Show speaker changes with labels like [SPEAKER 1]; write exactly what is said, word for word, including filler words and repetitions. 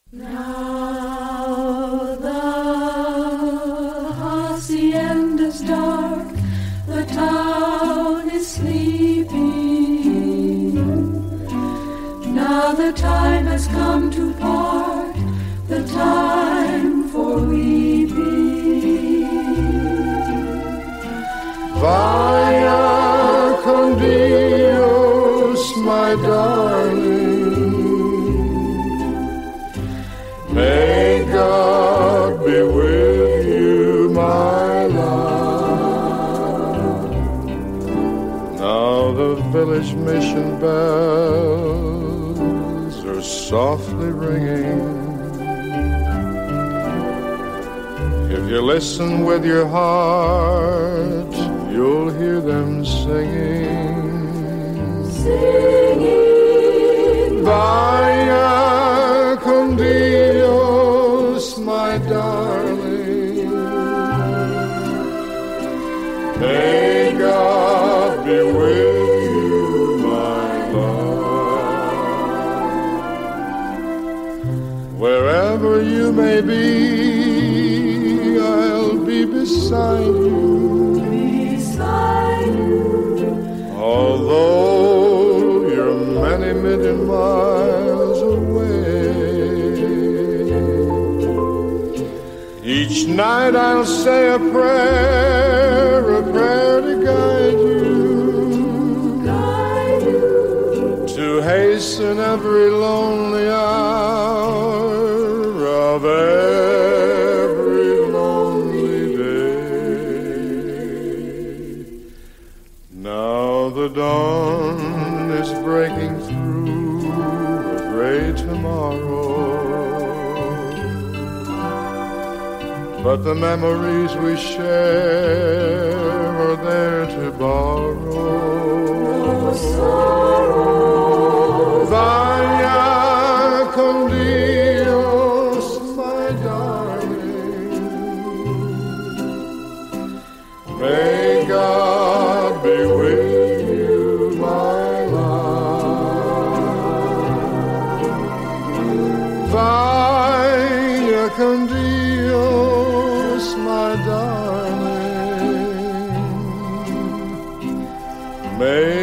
[SPEAKER 1] Now the hacienda's dark, the town is sleeping. Now the time has come to part, the time for weeping.
[SPEAKER 2] Vaya con Dios, my darling. May God be with you, my love. Now the village mission bells are softly ringing. If you listen with your heart, you'll hear them singing.
[SPEAKER 1] Singing,
[SPEAKER 2] Vaya con Dios, my darling. May God be with you, my love. Wherever you may be, I'll be beside you.
[SPEAKER 1] beside you.
[SPEAKER 2] Although you're many million miles away, each night I'll say a prayer, a prayer to guide you,
[SPEAKER 1] Guide you.
[SPEAKER 2] to hasten every lonely hour of every lonely day. Now the dawn is breaking through a gray tomorrow, but the memories we share are there to borrow.
[SPEAKER 1] No sorrow.
[SPEAKER 2] Vaya con Dios, my darling. May God be with you, my love. Vaya con Dios, my darling. May